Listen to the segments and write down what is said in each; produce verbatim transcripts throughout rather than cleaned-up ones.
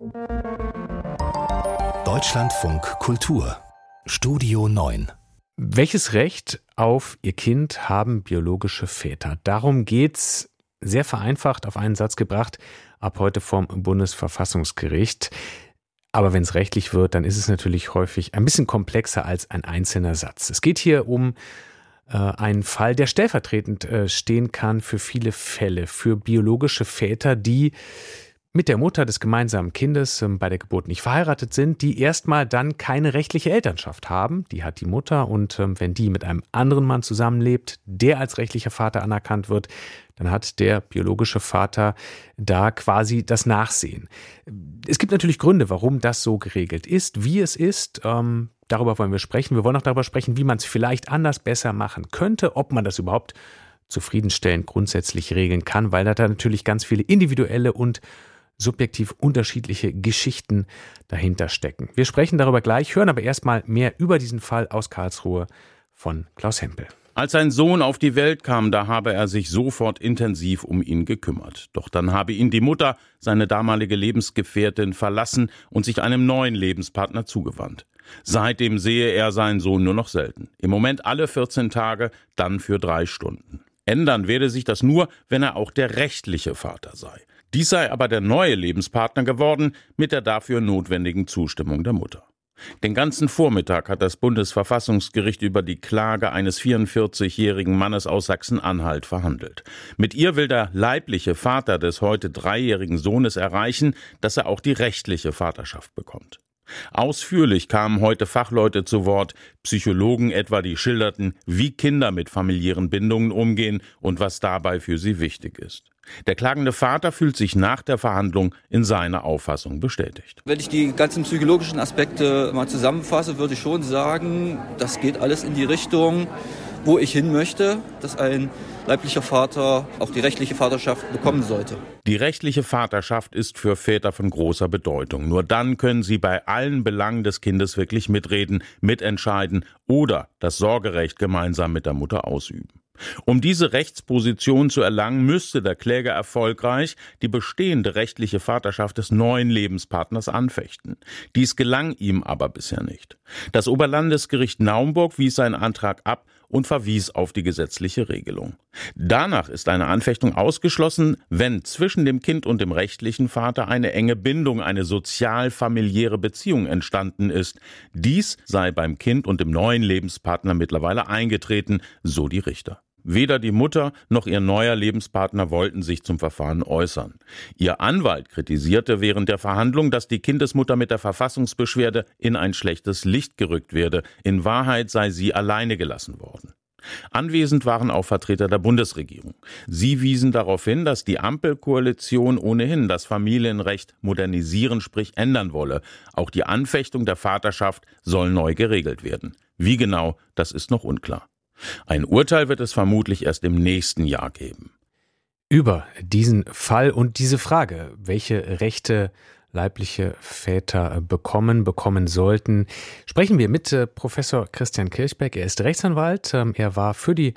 Deutschlandfunk Kultur Studio neun. Welches Recht auf ihr Kind haben biologische Väter? Darum geht's, sehr vereinfacht auf einen Satz gebracht, ab heute vom Bundesverfassungsgericht. Aber wenn es rechtlich wird, dann ist es natürlich häufig ein bisschen komplexer als ein einzelner Satz. Es geht hier um äh, einen Fall, der stellvertretend äh, stehen kann für viele Fälle, für biologische Väter, die mit der Mutter des gemeinsamen Kindes ähm, bei der Geburt nicht verheiratet sind, die erstmal dann keine rechtliche Elternschaft haben. Die hat die Mutter und ähm, wenn die mit einem anderen Mann zusammenlebt, der als rechtlicher Vater anerkannt wird, dann hat der biologische Vater da quasi das Nachsehen. Es gibt natürlich Gründe, warum das so geregelt ist, wie es ist. Ähm, darüber wollen wir sprechen. Wir wollen auch darüber sprechen, wie man es vielleicht anders besser machen könnte, ob man das überhaupt zufriedenstellend grundsätzlich regeln kann, weil da natürlich ganz viele individuelle und subjektiv unterschiedliche Geschichten dahinter stecken. Wir sprechen darüber gleich, hören aber erstmal mehr über diesen Fall aus Karlsruhe von Klaus Hempel. Als sein Sohn auf die Welt kam, da habe er sich sofort intensiv um ihn gekümmert. Doch dann habe ihn die Mutter, seine damalige Lebensgefährtin, verlassen und sich einem neuen Lebenspartner zugewandt. Seitdem sehe er seinen Sohn nur noch selten. Im Moment alle vierzehn Tage, dann für drei Stunden. Ändern werde sich das nur, wenn er auch der rechtliche Vater sei. Dies sei aber der neue Lebenspartner geworden mit der dafür notwendigen Zustimmung der Mutter. Den ganzen Vormittag hat das Bundesverfassungsgericht über die Klage eines vierundvierzigjährigen Mannes aus Sachsen-Anhalt verhandelt. Mit ihr will der leibliche Vater des heute dreijährigen Sohnes erreichen, dass er auch die rechtliche Vaterschaft bekommt. Ausführlich kamen heute Fachleute zu Wort, Psychologen etwa, die schilderten, wie Kinder mit familiären Bindungen umgehen und was dabei für sie wichtig ist. Der klagende Vater fühlt sich nach der Verhandlung in seiner Auffassung bestätigt. Wenn ich die ganzen psychologischen Aspekte mal zusammenfasse, würde ich schon sagen, das geht alles in die Richtung, wo ich hin möchte, dass ein leiblicher Vater auch die rechtliche Vaterschaft bekommen sollte. Die rechtliche Vaterschaft ist für Väter von großer Bedeutung. Nur dann können sie bei allen Belangen des Kindes wirklich mitreden, mitentscheiden oder das Sorgerecht gemeinsam mit der Mutter ausüben. Um diese Rechtsposition zu erlangen, müsste der Kläger erfolgreich die bestehende rechtliche Vaterschaft des neuen Lebenspartners anfechten. Dies gelang ihm aber bisher nicht. Das Oberlandesgericht Naumburg wies seinen Antrag ab und verwies auf die gesetzliche Regelung. Danach ist eine Anfechtung ausgeschlossen, wenn zwischen dem Kind und dem rechtlichen Vater eine enge Bindung, eine sozial-familiäre Beziehung entstanden ist. Dies sei beim Kind und dem neuen Lebenspartner mittlerweile eingetreten, so die Richter. Weder die Mutter noch ihr neuer Lebenspartner wollten sich zum Verfahren äußern. Ihr Anwalt kritisierte während der Verhandlung, dass die Kindesmutter mit der Verfassungsbeschwerde in ein schlechtes Licht gerückt werde. In Wahrheit sei sie alleine gelassen worden. Anwesend waren auch Vertreter der Bundesregierung. Sie wiesen darauf hin, dass die Ampelkoalition ohnehin das Familienrecht modernisieren, sprich ändern wolle. Auch die Anfechtung der Vaterschaft soll neu geregelt werden. Wie genau, das ist noch unklar. Ein Urteil wird es vermutlich erst im nächsten Jahr geben. Über diesen Fall und diese Frage, welche Rechte leibliche Väter bekommen, bekommen sollten, sprechen wir mit Professor Christian Kirchberg. Er ist Rechtsanwalt. Er war für die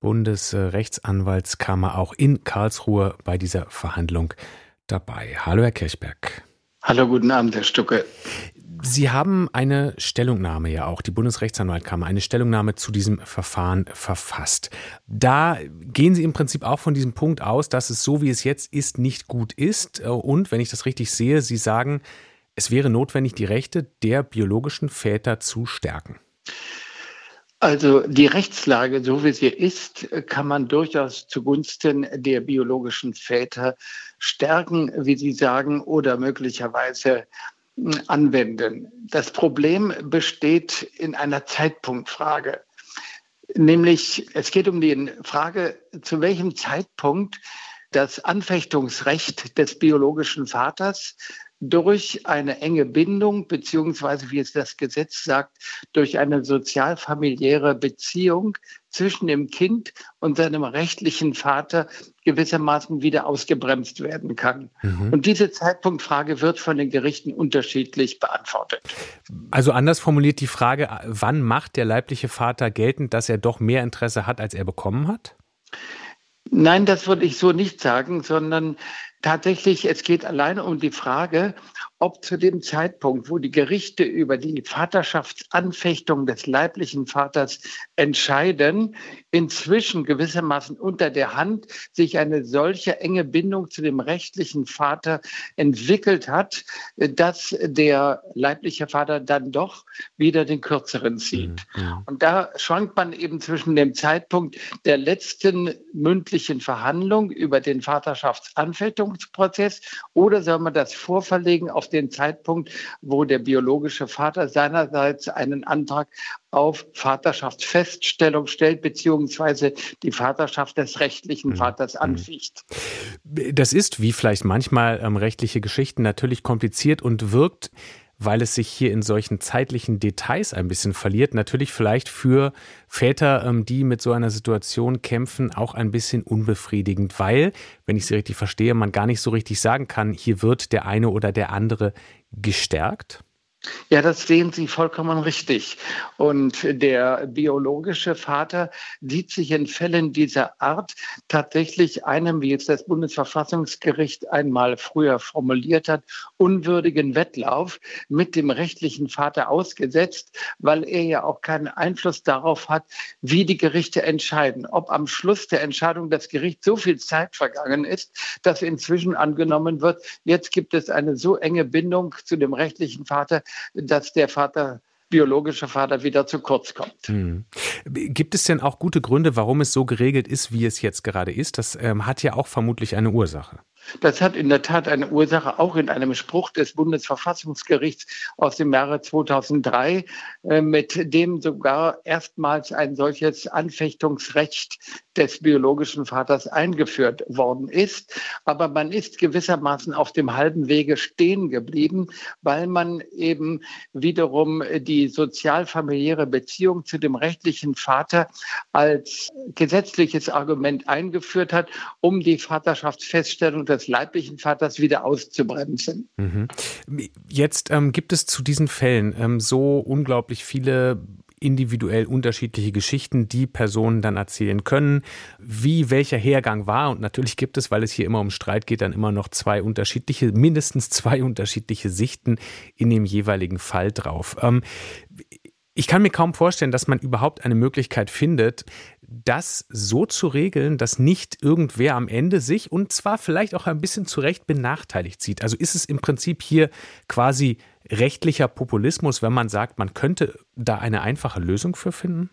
Bundesrechtsanwaltskammer auch in Karlsruhe bei dieser Verhandlung dabei. Hallo, Herr Kirchberg. Hallo, guten Abend, Herr Stucke. Sie haben eine Stellungnahme ja auch, die Bundesrechtsanwaltskammer, eine Stellungnahme zu diesem Verfahren verfasst. Da gehen Sie im Prinzip auch von diesem Punkt aus, dass es so, wie es jetzt ist, nicht gut ist. Und, wenn ich das richtig sehe, Sie sagen, es wäre notwendig, die Rechte der biologischen Väter zu stärken. Also die Rechtslage, so wie sie ist, kann man durchaus zugunsten der biologischen Väter stärken, wie Sie sagen, oder möglicherweise anwenden. Das Problem besteht in einer Zeitpunktfrage. Nämlich, es geht um die Frage, zu welchem Zeitpunkt das Anfechtungsrecht des biologischen Vaters durch eine enge Bindung, beziehungsweise, wie es das Gesetz sagt, durch eine sozialfamiliäre Beziehung zwischen dem Kind und seinem rechtlichen Vater gewissermaßen wieder ausgebremst werden kann. Mhm. Und diese Zeitpunktfrage wird von den Gerichten unterschiedlich beantwortet. Also anders formuliert die Frage, wann macht der leibliche Vater geltend, dass er doch mehr Interesse hat, als er bekommen hat? Nein, das würde ich so nicht sagen, sondern Tatsächlich, es geht alleine um die Frage, ob zu dem Zeitpunkt, wo die Gerichte über die Vaterschaftsanfechtung des leiblichen Vaters entscheiden, inzwischen gewissermaßen unter der Hand sich eine solche enge Bindung zu dem rechtlichen Vater entwickelt hat, dass der leibliche Vater dann doch wieder den Kürzeren zieht. Mhm. Und da schwankt man eben zwischen dem Zeitpunkt der letzten mündlichen Verhandlung über den Vaterschaftsanfechtungsprozess oder soll man das vorverlegen auf den Zeitpunkt, wo der biologische Vater seinerseits einen Antrag auf Vaterschaftsfeststellung stellt, beziehungsweise die Vaterschaft des rechtlichen Vaters anficht. Das ist, wie vielleicht manchmal ähm, rechtliche Geschichten, natürlich kompliziert und wirkt, weil es sich hier in solchen zeitlichen Details ein bisschen verliert, natürlich vielleicht für Väter, ähm, die mit so einer Situation kämpfen, auch ein bisschen unbefriedigend, weil, wenn ich Sie richtig verstehe, man gar nicht so richtig sagen kann, hier wird der eine oder der andere gestärkt. Ja, das sehen Sie vollkommen richtig. Und der biologische Vater sieht sich in Fällen dieser Art tatsächlich einem, wie es das Bundesverfassungsgericht einmal früher formuliert hat, unwürdigen Wettlauf mit dem rechtlichen Vater ausgesetzt, weil er ja auch keinen Einfluss darauf hat, wie die Gerichte entscheiden. Ob am Schluss der Entscheidung des Gerichts so viel Zeit vergangen ist, dass inzwischen angenommen wird, jetzt gibt es eine so enge Bindung zu dem rechtlichen Vater, dass der Vater, biologische Vater wieder zu kurz kommt. Hm. Gibt es denn auch gute Gründe, warum es so geregelt ist, wie es jetzt gerade ist? Das ähm, hat ja auch vermutlich eine Ursache. Das hat in der Tat eine Ursache, auch in einem Spruch des Bundesverfassungsgerichts aus dem Jahre zweitausenddrei, äh, mit dem sogar erstmals ein solches Anfechtungsrecht des biologischen Vaters eingeführt worden ist. Aber man ist gewissermaßen auf dem halben Wege stehen geblieben, weil man eben wiederum die sozialfamiliäre Beziehung zu dem rechtlichen Vater als gesetzliches Argument eingeführt hat, um die Vaterschaftsfeststellung des leiblichen Vaters wieder auszubremsen. Mhm. Jetzt ähm, gibt es zu diesen Fällen ähm, so unglaublich viele individuell unterschiedliche Geschichten, die Personen dann erzählen können, wie welcher Hergang war. Und natürlich gibt es, weil es hier immer um Streit geht, dann immer noch zwei unterschiedliche, mindestens zwei unterschiedliche Sichten in dem jeweiligen Fall drauf. Ähm, Ich kann mir kaum vorstellen, dass man überhaupt eine Möglichkeit findet, das so zu regeln, dass nicht irgendwer am Ende sich und zwar vielleicht auch ein bisschen zu Recht benachteiligt sieht. Also ist es im Prinzip hier quasi rechtlicher Populismus, wenn man sagt, man könnte da eine einfache Lösung für finden?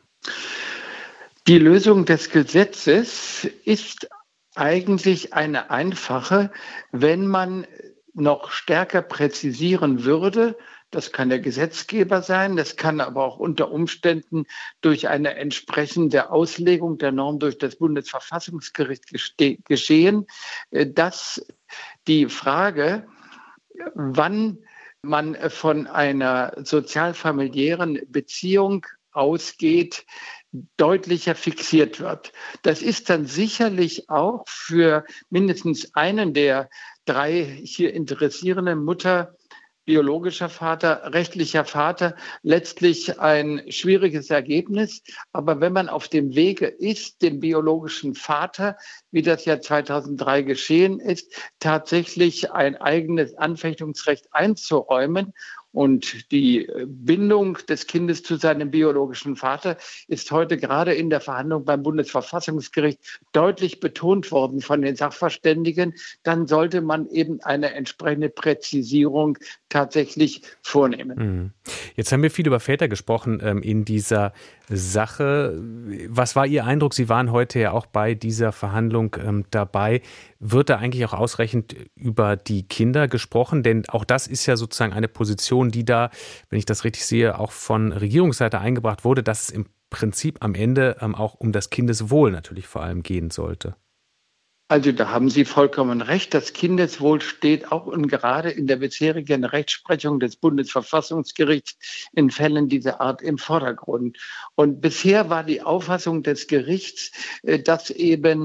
Die Lösung des Gesetzes ist eigentlich eine einfache, wenn man noch stärker präzisieren würde. Das kann der Gesetzgeber sein, das kann aber auch unter Umständen durch eine entsprechende Auslegung der Norm durch das Bundesverfassungsgericht geste- geschehen, dass die Frage, wann man von einer sozialfamiliären Beziehung ausgeht, deutlicher fixiert wird. Das ist dann sicherlich auch für mindestens einen der drei hier interessierenden Mutter, biologischer Vater, rechtlicher Vater, letztlich ein schwieriges Ergebnis. Aber wenn man auf dem Wege ist, dem biologischen Vater, wie das ja zweitausenddrei geschehen ist, tatsächlich ein eigenes Anfechtungsrecht einzuräumen, und die Bindung des Kindes zu seinem biologischen Vater ist heute gerade in der Verhandlung beim Bundesverfassungsgericht deutlich betont worden von den Sachverständigen. Dann sollte man eben eine entsprechende Präzisierung tatsächlich vornehmen. Jetzt haben wir viel über Väter gesprochen ähm, in dieser Sache. Was war Ihr Eindruck? Sie waren heute ja auch bei dieser Verhandlung ähm, dabei. Wird da eigentlich auch ausreichend über die Kinder gesprochen? Denn auch das ist ja sozusagen eine Position, die da, wenn ich das richtig sehe, auch von Regierungsseite eingebracht wurde, dass es im Prinzip am Ende ähm, auch um das Kindeswohl natürlich vor allem gehen sollte. Also da haben Sie vollkommen recht. Das Kindeswohl steht auch und gerade in der bisherigen Rechtsprechung des Bundesverfassungsgerichts in Fällen dieser Art im Vordergrund. Und bisher war die Auffassung des Gerichts, dass eben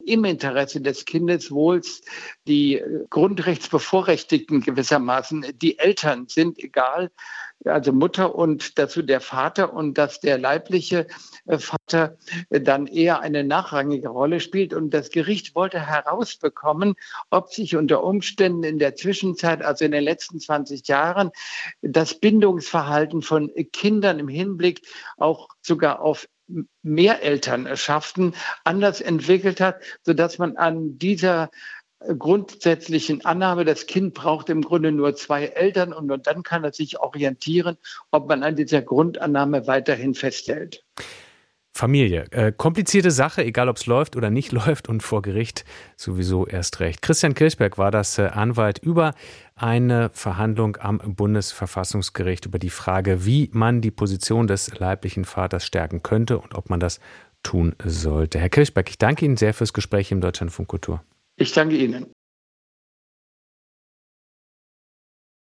im Interesse des Kindeswohls. Die Grundrechtsbevorrechtigten gewissermaßen, die Eltern sind egal, also Mutter und dazu der Vater, und dass der leibliche Vater dann eher eine nachrangige Rolle spielt. Und das Gericht wollte herausbekommen, ob sich unter Umständen in der Zwischenzeit, also in den letzten zwanzig Jahren, das Bindungsverhalten von Kindern im Hinblick auch sogar auf Mehrelternschaften anders entwickelt hat, sodass man an dieser grundsätzlichen Annahme, das Kind braucht im Grunde nur zwei Eltern und nur dann kann er sich orientieren, ob man an dieser Grundannahme weiterhin festhält. Familie, äh, komplizierte Sache, egal ob es läuft oder nicht läuft, und vor Gericht sowieso erst recht. Christian Kirchberg war das, äh, Anwalt über eine Verhandlung am Bundesverfassungsgericht über die Frage, wie man die Position des leiblichen Vaters stärken könnte und ob man das tun sollte. Herr Kirchberg, ich danke Ihnen sehr fürs Gespräch im Deutschlandfunk Kultur. Ich danke Ihnen.